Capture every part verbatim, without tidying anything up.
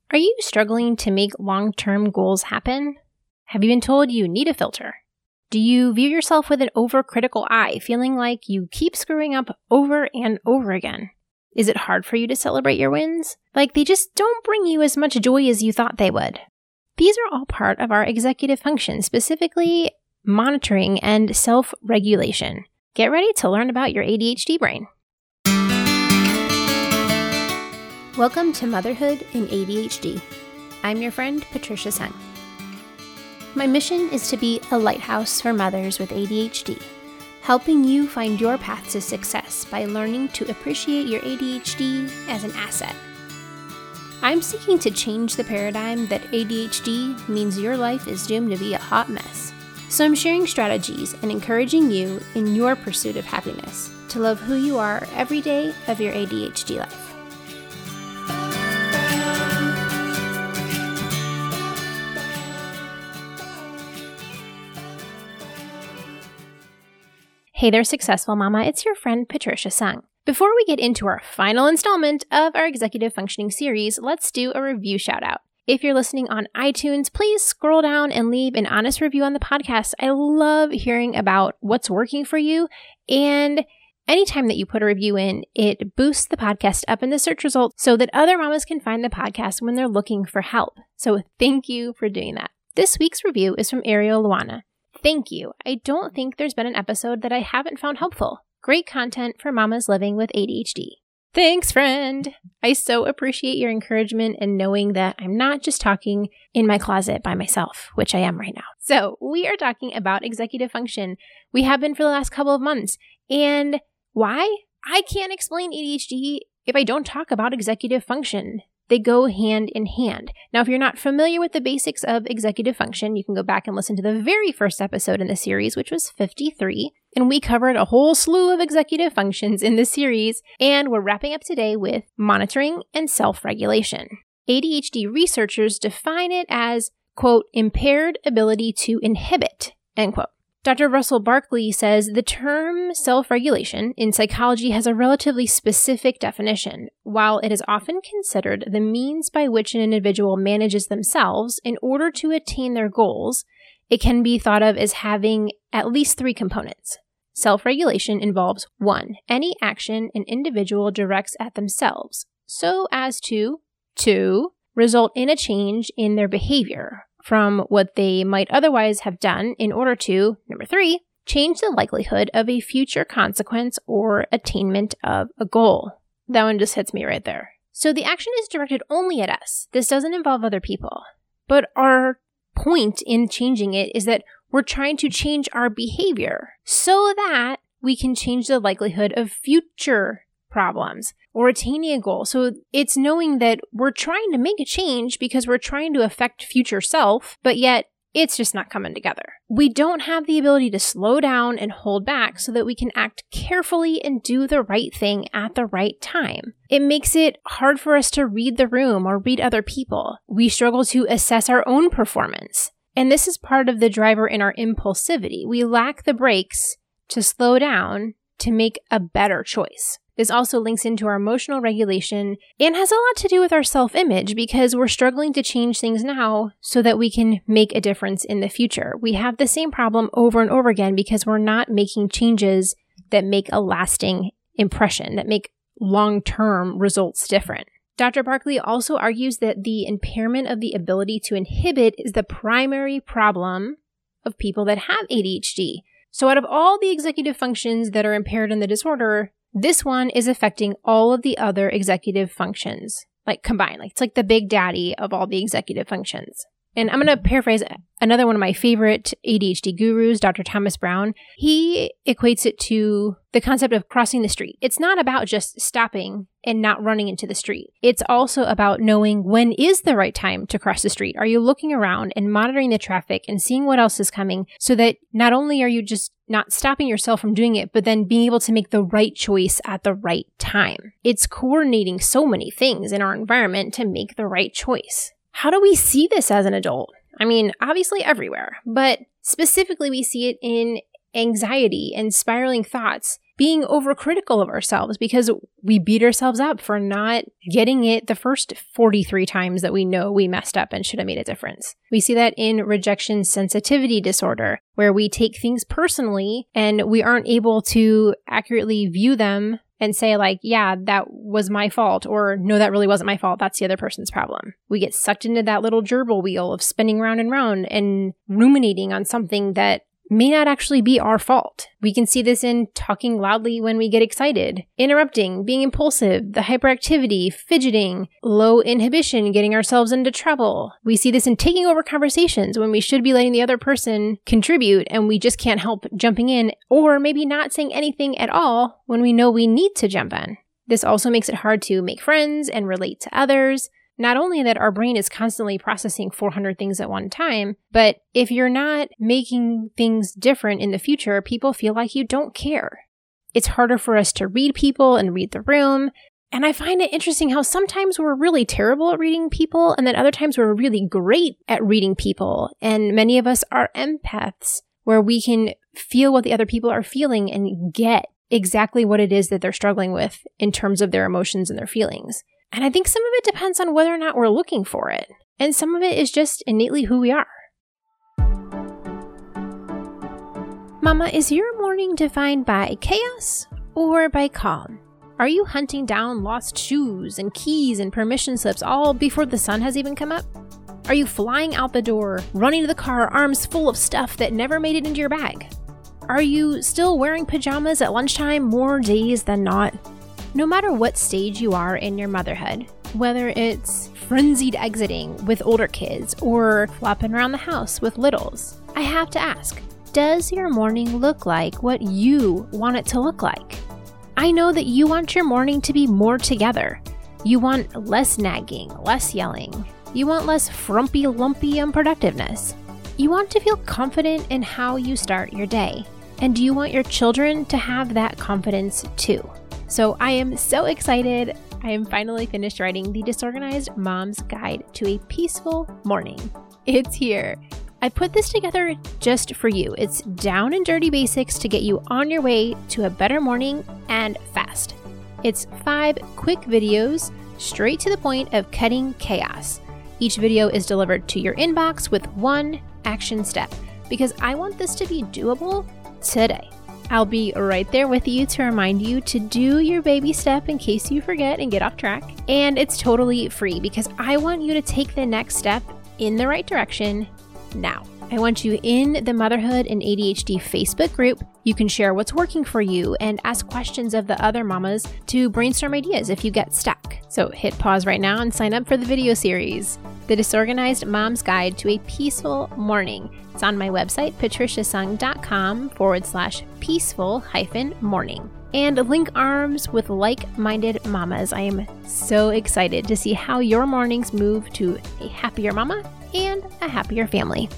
Are you struggling to make long-term goals happen? Have you been told you need a filter? Do you view yourself with an overcritical eye, feeling like you keep screwing up over and over again? Is it hard for you to celebrate your wins? Like they just don't bring you as much joy as you thought they would? These are all part of our executive function, specifically monitoring and self-regulation. Get ready to learn about your A D H D brain. Welcome to Motherhood and A D H D. I'm your friend, Patricia Sung. My mission is to be a lighthouse for mothers with A D H D, helping you find your path to success by learning to appreciate your A D H D as an asset. I'm seeking to change the paradigm that A D H D means your life is doomed to be a hot mess. So I'm sharing strategies and encouraging you in your pursuit of happiness to love who you are every day of your A D H D life. Hey there, Successful Mama. It's your friend, Patricia Sung. Before we get into our final installment of our Executive Functioning series, let's do a review shout out. If you're listening on iTunes, please scroll down and leave an honest review on the podcast. I love hearing about what's working for you. And anytime that you put a review in, it boosts the podcast up in the search results so that other mamas can find the podcast when they're looking for help. So thank you for doing that. This week's review is from Ariel Luana. Thank you. I don't think there's been an episode that I haven't found helpful. Great content for mamas living with A D H D. Thanks, friend. I so appreciate your encouragement and knowing that I'm not just talking in my closet by myself, which I am right now. So we are talking about executive function. We have been for the last couple of months. And why? I can't explain A D H D if I don't talk about executive function. They go hand in hand. Now, if you're not familiar with the basics of executive function, you can go back and listen to the very first episode in the series, which was fifty-three. And we covered a whole slew of executive functions in the series. And we're wrapping up today with monitoring and self-regulation. A D H D researchers define it as, quote, impaired ability to inhibit, end quote. Doctor Russell Barkley says the term self-regulation in psychology has a relatively specific definition. While it is often considered the means by which an individual manages themselves in order to attain their goals, it can be thought of as having at least three components. Self-regulation involves one, any action an individual directs at themselves, so as to, two, result in a change in their behavior from what they might otherwise have done in order to, number three, change the likelihood of a future consequence or attainment of a goal. That one just hits me right there. So the action is directed only at us. This doesn't involve other people. But our point in changing it is that we're trying to change our behavior so that we can change the likelihood of future problems or attaining a goal. So it's knowing that we're trying to make a change because we're trying to affect future self, but yet it's just not coming together. We don't have the ability to slow down and hold back so that we can act carefully and do the right thing at the right time. It makes it hard for us to read the room or read other people. We struggle to assess our own performance. And this is part of the driver in our impulsivity. We lack the brakes to slow down to make a better choice. This also links into our emotional regulation and has a lot to do with our self-image because we're struggling to change things now so that we can make a difference in the future. We have the same problem over and over again because we're not making changes that make a lasting impression, that make long-term results different. Doctor Barkley also argues that the impairment of the ability to inhibit is the primary problem of people that have A D H D. So out of all the executive functions that are impaired in the disorder, this one is affecting all of the other executive functions, like combined. Like it's like the big daddy of all the executive functions. And I'm going to paraphrase another one of my favorite A D H D gurus, Doctor Thomas Brown. He equates it to the concept of crossing the street. It's not about just stopping and not running into the street. It's also about knowing when is the right time to cross the street. Are you looking around and monitoring the traffic and seeing what else is coming so that not only are you just not stopping yourself from doing it, but then being able to make the right choice at the right time. It's coordinating so many things in our environment to make the right choice. How do we see this as an adult? I mean, obviously everywhere, but specifically we see it in anxiety and spiraling thoughts being overcritical of ourselves because we beat ourselves up for not getting it the first forty-three times that we know we messed up and should have made a difference. We see that in rejection sensitivity disorder, where we take things personally and we aren't able to accurately view them and say like, yeah, that was my fault, or no, that really wasn't my fault. That's the other person's problem. We get sucked into that little gerbil wheel of spinning round and round and ruminating on something that may not actually be our fault. We can see this in talking loudly when we get excited, interrupting, being impulsive, the hyperactivity, fidgeting, low inhibition, getting ourselves into trouble. We see this in taking over conversations when we should be letting the other person contribute and we just can't help jumping in, or maybe not saying anything at all when we know we need to jump in. This also makes it hard to make friends and relate to others. Not only that our brain is constantly processing four hundred things at one time, but if you're not making things different in the future, people feel like you don't care. It's harder for us to read people and read the room. And I find it interesting how sometimes we're really terrible at reading people, and then other times we're really great at reading people. And many of us are empaths, where we can feel what the other people are feeling and get exactly what it is that they're struggling with in terms of their emotions and their feelings. And I think some of it depends on whether or not we're looking for it. And some of it is just innately who we are. Mama, is your morning defined by chaos or by calm? Are you hunting down lost shoes and keys and permission slips all before the sun has even come up? Are you flying out the door, running to the car, arms full of stuff that never made it into your bag? Are you still wearing pajamas at lunchtime more days than not? No matter what stage you are in your motherhood, whether it's frenzied exiting with older kids or flopping around the house with littles, I have to ask, does your morning look like what you want it to look like? I know that you want your morning to be more together. You want less nagging, less yelling. You want less frumpy, lumpy unproductiveness. You want to feel confident in how you start your day. And you want your children to have that confidence too. So I am so excited. I am finally finished writing the Disorganized Mom's Guide to a Peaceful Morning. It's here. I put this together just for you. It's down and dirty basics to get you on your way to a better morning and fast. It's five quick videos straight to the point of cutting chaos. Each video is delivered to your inbox with one action step because I want this to be doable today. I'll be right there with you to remind you to do your baby step in case you forget and get off track. And it's totally free because I want you to take the next step in the right direction now. I want you in the Motherhood and A D H D Facebook group. You can share what's working for you and ask questions of the other mamas to brainstorm ideas if you get stuck. So hit pause right now and sign up for the video series, The Disorganized Mom's Guide to a Peaceful Morning. It's on my website, patriciasung.com forward slash peaceful hyphen morning. And link arms with like-minded mamas. I am so excited to see how your mornings move to a happier mama and a happier family.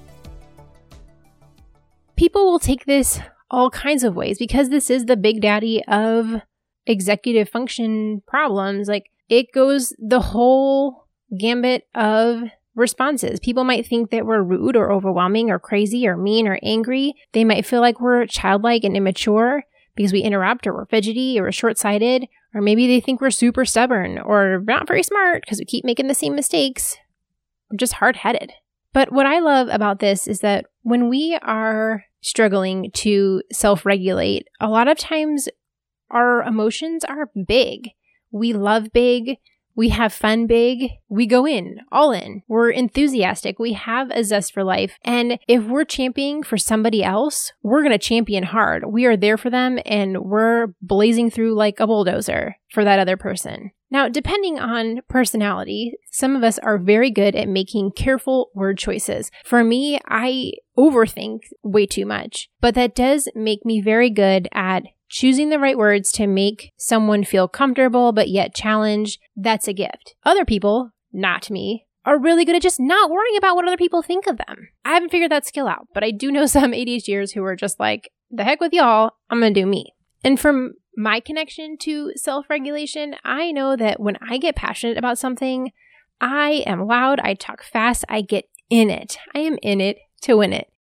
People will take this all kinds of ways because this is the big daddy of executive function problems. Like, it goes the whole gambit of responses. People might think that we're rude or overwhelming or crazy or mean or angry. They might feel like we're childlike and immature because we interrupt or we're fidgety or we're short-sighted, or maybe they think we're super stubborn or not very smart because we keep making the same mistakes. We're just hard-headed. But what I love about this is that when we are struggling to self-regulate, a lot of times our emotions are big. We love big. We have fun big. We go in, all in. We're enthusiastic. We have a zest for life. And if we're championing for somebody else, we're going to champion hard. We are there for them and we're blazing through like a bulldozer for that other person. Now, depending on personality, some of us are very good at making careful word choices. For me, I overthink way too much, but that does make me very good at choosing the right words to make someone feel comfortable but yet challenged. That's a gift. Other people, not me, are really good at just not worrying about what other people think of them. I haven't figured that skill out, but I do know some ADHDers who are just like, the heck with y'all, I'm going to do me. And from my connection to self-regulation, I know that when I get passionate about something, I am loud, I talk fast, I get in it. I am in it to win it.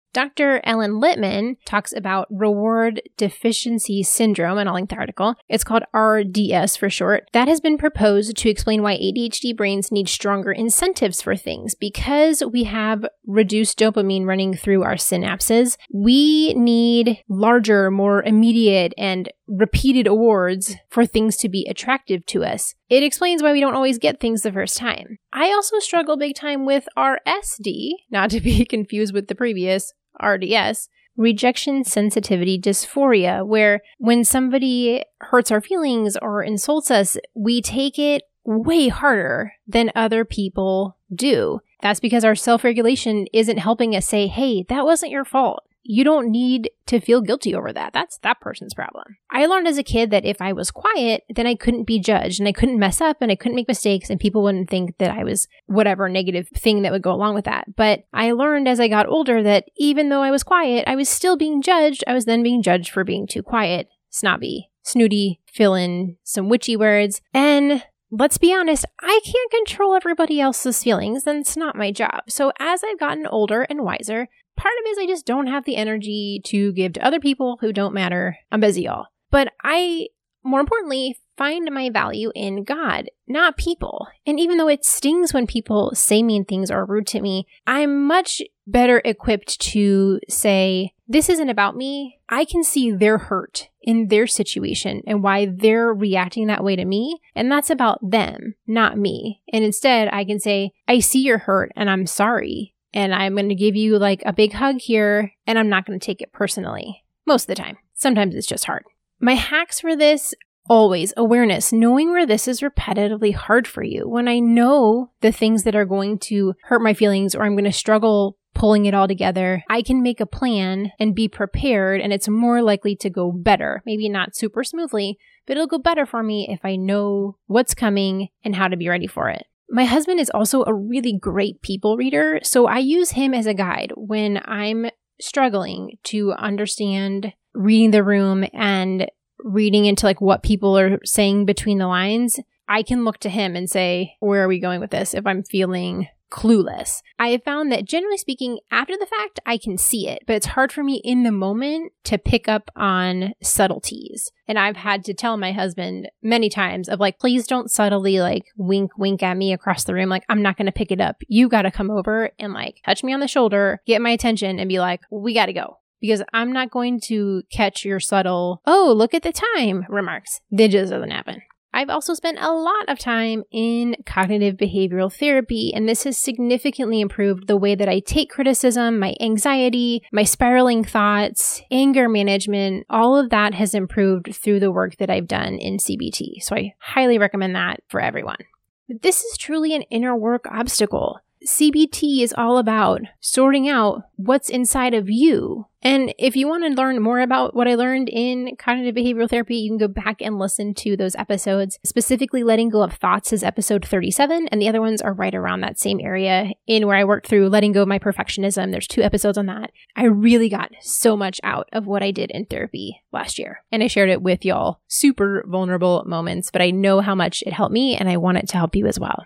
Doctor Ellen Littman talks about reward deficiency syndrome, and I'll link the article. It's called R D S for short. That has been proposed to explain why A D H D brains need stronger incentives for things. Because we have reduced dopamine running through our synapses, we need larger, more immediate, and repeated awards for things to be attractive to us. It explains why we don't always get things the first time. I also struggle big time with R S D, not to be confused with the previous R D S, rejection sensitivity dysphoria, where when somebody hurts our feelings or insults us, we take it way harder than other people do. That's because our self-regulation isn't helping us say, hey, that wasn't your fault. You don't need to feel guilty over that. That's that person's problem. I learned as a kid that if I was quiet, then I couldn't be judged and I couldn't mess up and I couldn't make mistakes and people wouldn't think that I was whatever negative thing that would go along with that. But I learned as I got older that even though I was quiet, I was still being judged. I was then being judged for being too quiet, snobby, snooty, fill in some witchy words. And let's be honest, I can't control everybody else's feelings. That's not my job. So as I've gotten older and wiser, part of it is I just don't have the energy to give to other people who don't matter. I'm busy, y'all. But I, more importantly, find my value in God, not people. And even though it stings when people say mean things or are rude to me, I'm much better equipped to say, this isn't about me. I can see their hurt in their situation and why they're reacting that way to me. And that's about them, not me. And instead, I can say, I see your hurt and I'm sorry. And I'm going to give you like a big hug here, and I'm not going to take it personally. Most of the time. Sometimes it's just hard. My hacks for this, always awareness, knowing where this is repetitively hard for you. When I know the things that are going to hurt my feelings or I'm going to struggle pulling it all together, I can make a plan and be prepared, and it's more likely to go better. Maybe not super smoothly, but it'll go better for me if I know what's coming and how to be ready for it. My husband is also a really great people reader, so I use him as a guide when I'm struggling to understand reading the room and reading into like what people are saying between the lines. I can look to him and say, where are we going with this if I'm feeling clueless? I have found that generally speaking, after the fact, I can see it, but it's hard for me in the moment to pick up on subtleties. And I've had to tell my husband many times of like, please don't subtly like wink, wink at me across the room. Like, I'm not going to pick it up. You got to come over and like touch me on the shoulder, get my attention and be like, we got to go. Because I'm not going to catch your subtle, oh, look at the time remarks. That just doesn't happen. I've also spent a lot of time in cognitive behavioral therapy, and this has significantly improved the way that I take criticism, my anxiety, my spiraling thoughts, anger management. All of that has improved through the work that I've done in C B T. So I highly recommend that for everyone. This is truly an inner work obstacle. C B T is all about sorting out what's inside of you. And if you want to learn more about what I learned in cognitive behavioral therapy, you can go back and listen to those episodes. Specifically, Letting Go of Thoughts is episode thirty-seven, and the other ones are right around that same area in where I worked through letting go of my perfectionism. There's two episodes on that. I really got so much out of what I did in therapy last year, and I shared it with y'all. Super vulnerable moments, but I know how much it helped me, and I want it to help you as well.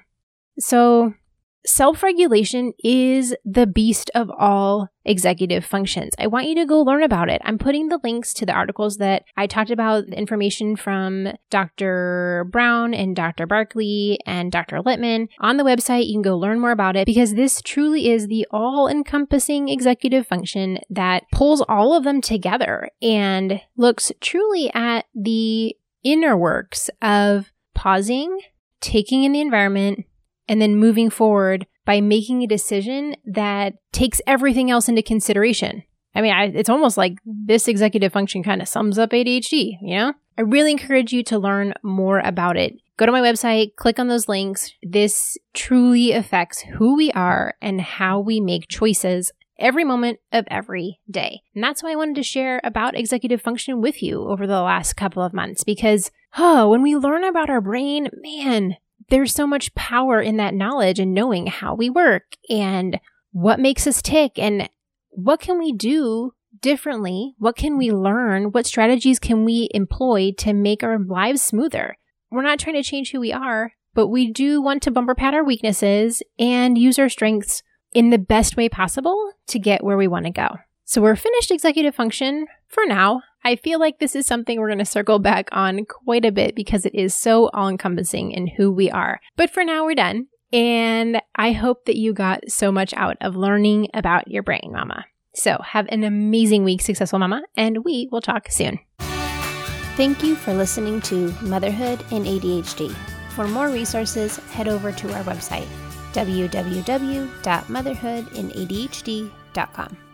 So self-regulation is the beast of all executive functions. I want you to go learn about it. I'm putting the links to the articles that I talked about, the information from Doctor Brown and Doctor Barkley and Doctor Littman on the website. You can go learn more about it because this truly is the all-encompassing executive function that pulls all of them together and looks truly at the inner works of pausing, taking in the environment, and then moving forward by making a decision that takes everything else into consideration. I mean, I, it's almost like this executive function kind of sums up A D H D, you know? I really encourage you to learn more about it. Go to my website, click on those links. This truly affects who we are and how we make choices every moment of every day. And that's why I wanted to share about executive function with you over the last couple of months because, oh, when we learn about our brain, man, there's so much power in that knowledge and knowing how we work and what makes us tick and what can we do differently? What can we learn? What strategies can we employ to make our lives smoother? We're not trying to change who we are, but we do want to bumper pad our weaknesses and use our strengths in the best way possible to get where we want to go. So we're finished executive function for now. I feel like this is something we're going to circle back on quite a bit because it is so all-encompassing in who we are. But for now, we're done. And I hope that you got so much out of learning about your brain, Mama. So have an amazing week, Successful Mama, and we will talk soon. Thank you for listening to Motherhood in A D H D. For more resources, head over to our website, w w w dot motherhood in a d h d dot com.